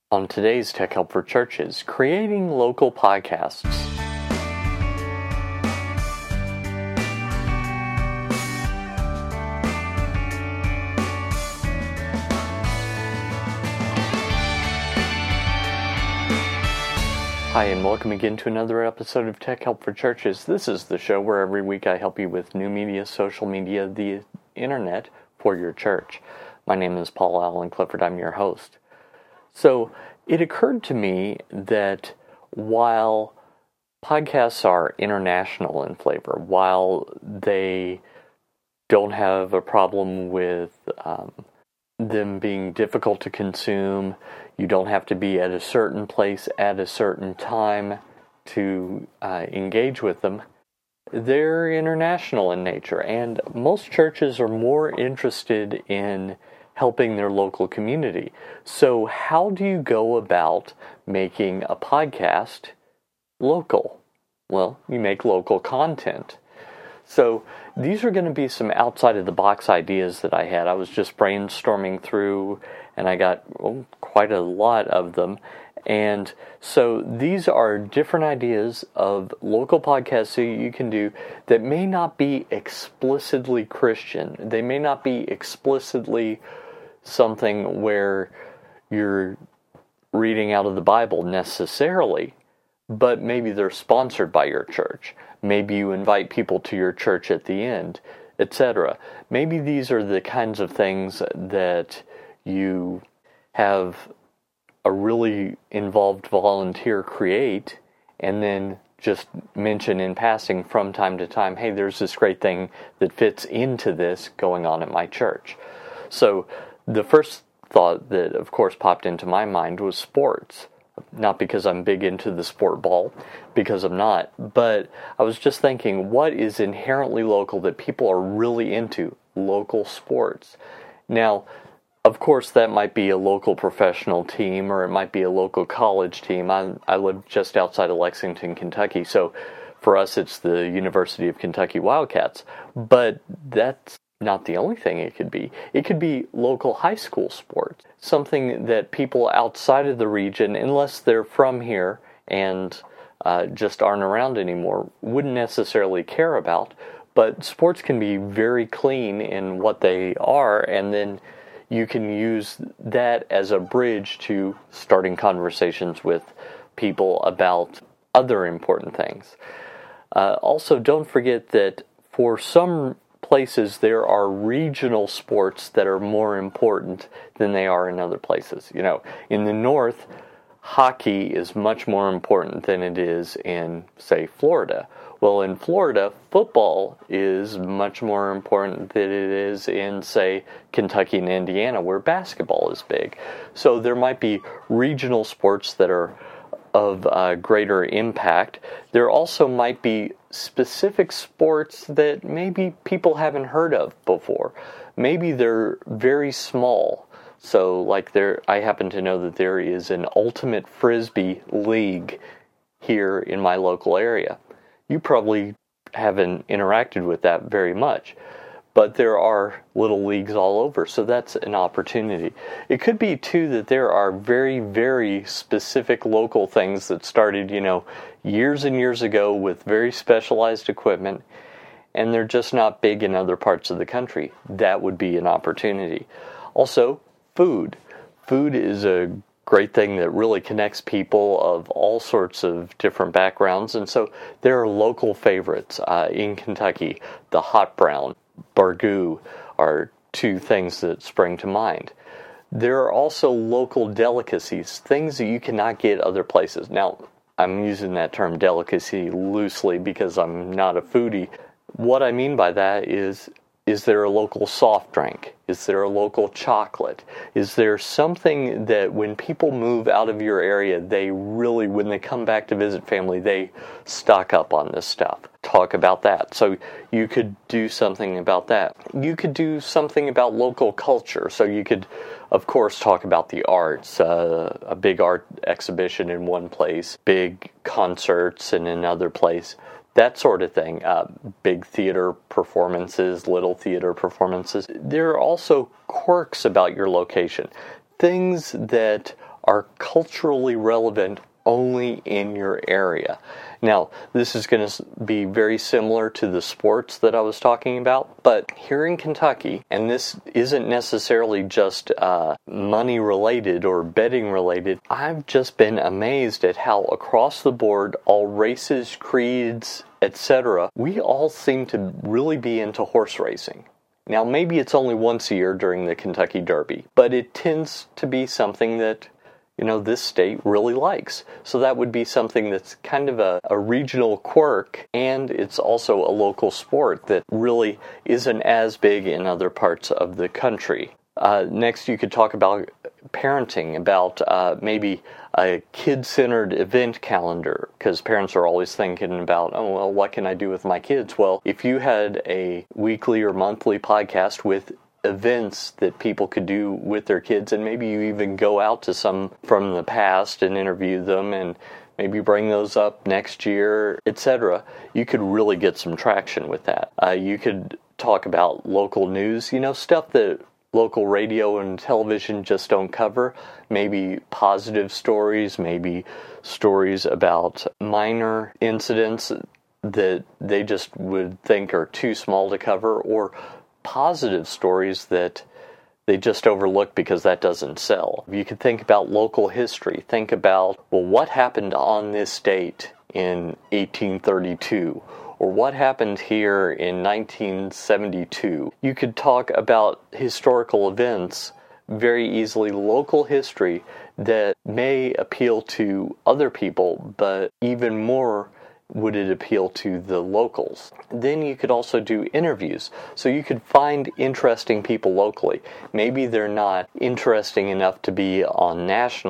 On today's Tech Help for Churches, creating local podcasts. Hi, and welcome again to another episode of Tech Help for Churches. This is the show where every week I help you with new media, social media, the internet for your church. My name is Paul Allen Clifford. I'm your host. So it occurred to me that while podcasts are international in flavor, while they don't have a problem with them being difficult to consume, you don't have to be at a certain place at a certain time to engage with them, they're international in nature, and most churches are more interested in helping their local community. So how do you go about making a podcast local? Well, you make local content. So these are going to be some outside of the box ideas that I had. I was just brainstorming through and I got quite a lot of them. And so these are different ideas of local podcasts that you can do that may not be explicitly Christian. They may not be explicitly something where you're reading out of the Bible necessarily, but maybe they're sponsored by your church. Maybe you invite people to your church at the end, etc. Maybe these are the kinds of things that you have a really involved volunteer create and then just mention in passing from time to time, hey, there's this great thing that fits into this going on at my church. So the first thought that, of course, popped into my mind was sports. Not because I'm big into the sport ball, because I'm not, but I was just thinking, what is inherently local that people are really into? Local sports. Now, of course, that might be a local professional team, or it might be a local college team. I live just outside of Lexington, Kentucky, so for us it's the University of Kentucky Wildcats. But that's not the only thing it could be. It could be local high school sports, something that people outside of the region, unless they're from here and just aren't around anymore, wouldn't necessarily care about. But sports can be very clean in what they are, and then you can use that as a bridge to starting conversations with people about other important things. Also, don't forget that for some places there are regional sports that are more important than they are in other places. You know, in the North, hockey is much more important than it is in, say, Florida. Well, in Florida, football is much more important than it is in, say, Kentucky and Indiana, where basketball is big. So there might be regional sports that are of greater impact. There also might be specific sports that maybe people haven't heard of before. Maybe they're very small. So like I happen to know that there is an ultimate frisbee league here in my local area. You probably haven't interacted with that very much, but there are little leagues all over, so that's an opportunity. It could be, too, that there are very, very specific local things that started, years and years ago with very specialized equipment, and they're just not big in other parts of the country. That would be an opportunity. Also, food. Food is a great thing that really connects people of all sorts of different backgrounds, and so there are local favorites. In Kentucky, the hot brown, Burgoo are two things that spring to mind. There are also local delicacies, things that you cannot get other places. Now, I'm using that term delicacy loosely because I'm not a foodie. What I mean by that is there a local soft drink? Is there a local chocolate? Is there something that when people move out of your area, they really, when they come back to visit family, they stock up on this stuff? Talk about that. So you could do something about that. You could do something about local culture. So you could, of course, talk about the arts, a big art exhibition in one place, big concerts in another place. that sort of thing. Big theater performances, little theater performances. There are also quirks about your location, things that are culturally relevant only in your area. Now, this is going to be very similar to the sports that I was talking about, but here in Kentucky, and this isn't necessarily just money related or betting related, I've just been amazed at how across the board, all races, creeds, etc., we all seem to really be into horse racing. Now, maybe it's only once a year during the Kentucky Derby, but it tends to be something that this state really likes. So that would be something that's kind of a regional quirk, and it's also a local sport that really isn't as big in other parts of the country. Next, you could talk about parenting, about maybe a kid-centered event calendar, because parents are always thinking about, oh, well, what can I do with my kids? Well, if you had a weekly or monthly podcast with events that people could do with their kids, and maybe you even go out to some from the past and interview them and maybe bring those up next year, etc., you could really get some traction with that. You could talk about local news, stuff that local radio and television just don't cover. Maybe positive stories, maybe stories about minor incidents that they just would think are too small to cover, or positive stories that they just overlook because that doesn't sell. You could think about local history. Think about, well, what happened on this date in 1832? Or what happened here in 1972? You could talk about historical events very easily, local history that may appeal to other people, but even more would it appeal to the locals. Then you could also do interviews. So you could find interesting people locally. Maybe they're not interesting enough to be on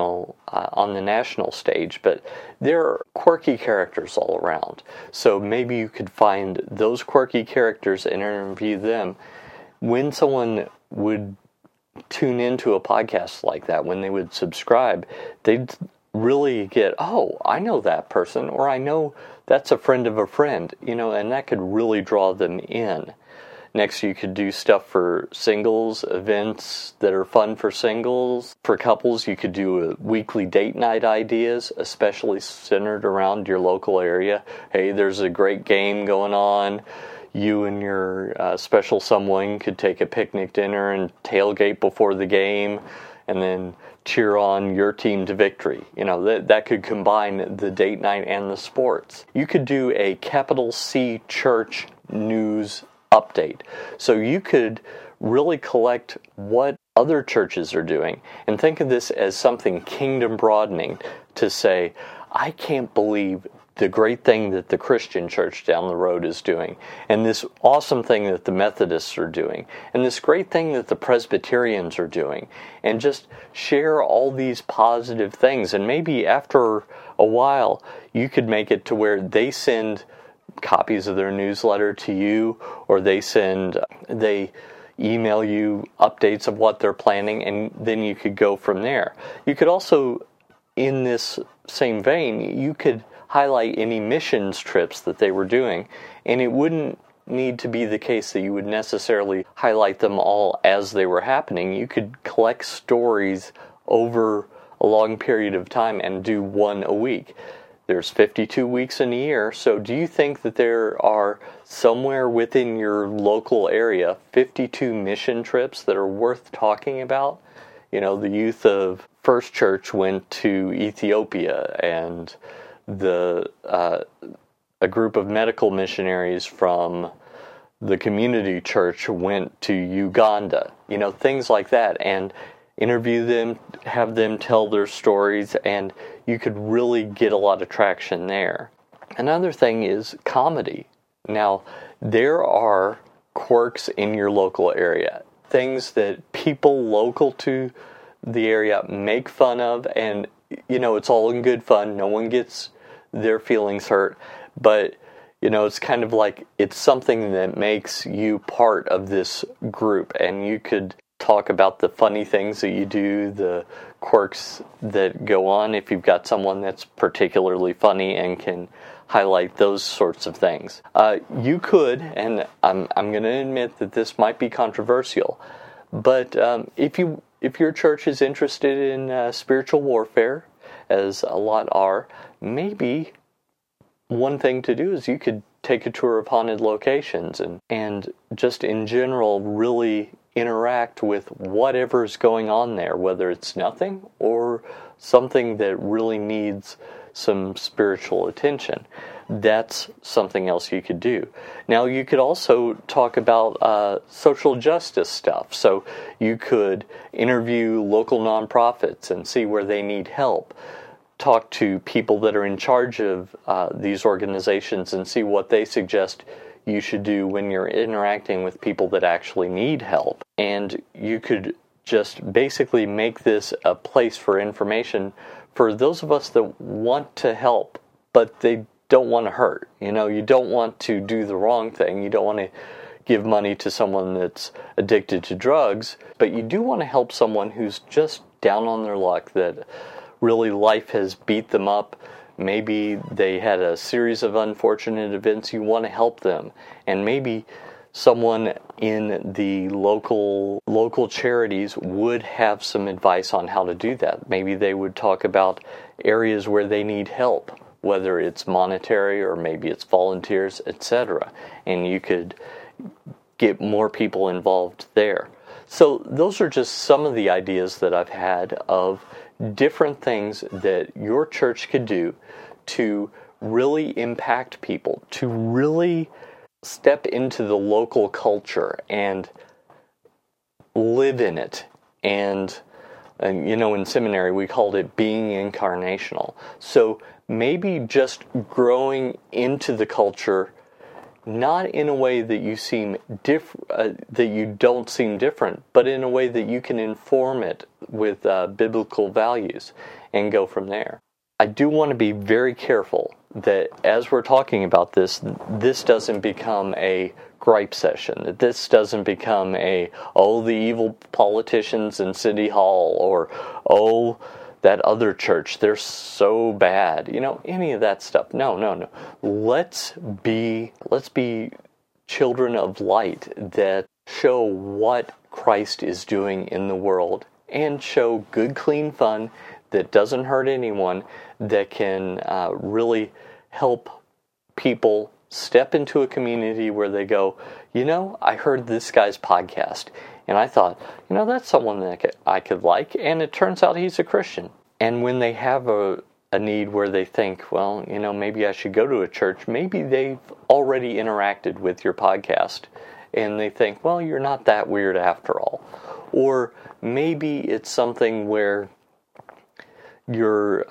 the national stage, but they're quirky characters all around. So maybe you could find those quirky characters and interview them. When someone would tune into a podcast like that, when they would subscribe, they'd really get, oh, I know that person, or I know that's a friend of a friend, and that could really draw them in. Next, you could do stuff for singles, events that are fun for singles. For couples, you could do weekly date night ideas, especially centered around your local area. Hey, there's a great game going on. You and your special someone could take a picnic dinner and tailgate before the game, and then cheer on your team to victory. That could combine the date night and the sports. You could do a capital C church news update. So you could really collect what other churches are doing and think of this as something kingdom broadening, to say, I can't believe the great thing that the Christian church down the road is doing, and this awesome thing that the Methodists are doing, and this great thing that the Presbyterians are doing, and just share all these positive things. And maybe after a while, you could make it to where they send copies of their newsletter to you, or they email you updates of what they're planning, and then you could go from there. You could also, in this same vein, you could highlight any missions trips that they were doing, and it wouldn't need to be the case that you would necessarily highlight them all as they were happening. You could collect stories over a long period of time and do one a week. There's 52 weeks in a year, so do you think that there are somewhere within your local area 52 mission trips that are worth talking about? The youth of First Church went to Ethiopia, and a group of medical missionaries from the community church went to Uganda, things like that, and interview them, have them tell their stories, and you could really get a lot of traction there. Another thing is comedy. Now, there are quirks in your local area, things that people local to the area make fun of, and it's all in good fun. No one gets their feelings hurt, but it's kind of like it's something that makes you part of this group, and you could talk about the funny things that you do, the quirks that go on, if you've got someone that's particularly funny and can highlight those sorts of things. You could, and I'm going to admit that this might be controversial, but if you if your church is interested in spiritual warfare, as a lot are, maybe one thing to do is you could take a tour of haunted locations and just in general really interact with whatever's going on there, whether it's nothing or something that really needs some spiritual attention. That's something else you could do. Now, you could also talk about social justice stuff. So you could interview local nonprofits and see where they need help. Talk to people that are in charge of these organizations and see what they suggest you should do when you're interacting with people that actually need help. And you could just basically make this a place for information for those of us that want to help, but they don't want to hurt. You know, you don't want to do the wrong thing. You don't want to give money to someone that's addicted to drugs, but you do want to help someone who's just down on their luck, that really life has beat them up. Maybe they had a series of unfortunate events. You want to help them. And maybe someone in the local charities would have some advice on how to do that. Maybe they would talk about areas where they need help, whether it's monetary or maybe it's volunteers, etc. And you could get more people involved there. So those are just some of the ideas that I've had of different things that your church could do to really impact people, to really step into the local culture and live in it. And you know, in seminary we called it being incarnational. So maybe just growing into the culture, not in a way that you seem that you don't seem different, but in a way that you can inform it with biblical values and go from there. I do want to be very careful that as we're talking about this, this doesn't become a gripe session, that this doesn't become the evil politicians in City Hall, or, that other church, they're so bad. You know, any of that stuff. No. Let's be children of light that show what Christ is doing in the world and show good, clean fun that doesn't hurt anyone, that can really help people step into a community where they go, you know, I heard this guy's podcast, and I thought, you know, that's someone that I could like, and it turns out he's a Christian. And when they have a need where they think, well, you know, maybe I should go to a church, maybe they've already interacted with your podcast, and they think, well, you're not that weird after all. Or maybe it's something where you're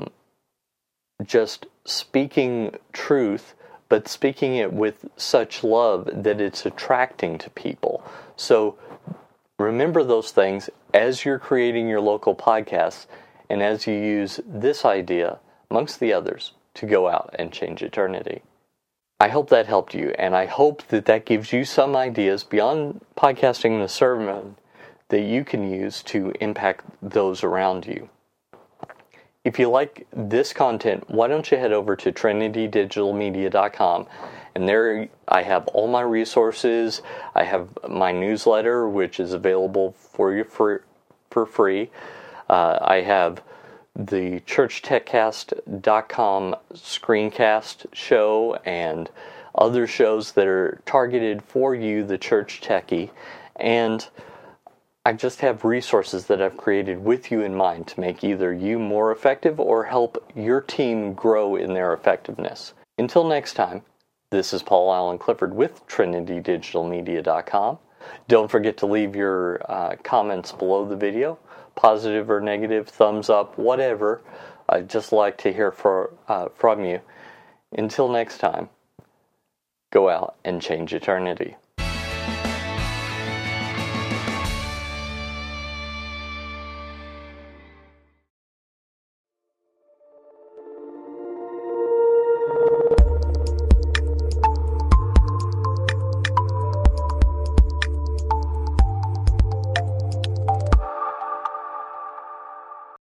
just speaking truth, but speaking it with such love that it's attracting to people. So remember those things as you're creating your local podcasts and as you use this idea, amongst the others, to go out and change eternity. I hope that helped you, and I hope that that gives you some ideas beyond podcasting the sermon that you can use to impact those around you. If you like this content, why don't you head over to trinitydigitalmedia.com, and there I have all my resources. I have my newsletter, which is available for you for free. I have the churchtechcast.com screencast show and other shows that are targeted for you, the church techie, and I just have resources that I've created with you in mind to make either you more effective or help your team grow in their effectiveness. Until next time, this is Paul Allen Clifford with TrinityDigitalMedia.com. Don't forget to leave your comments below the video, positive or negative, thumbs up, whatever. I'd just like to hear from you. Until next time, go out and change eternity.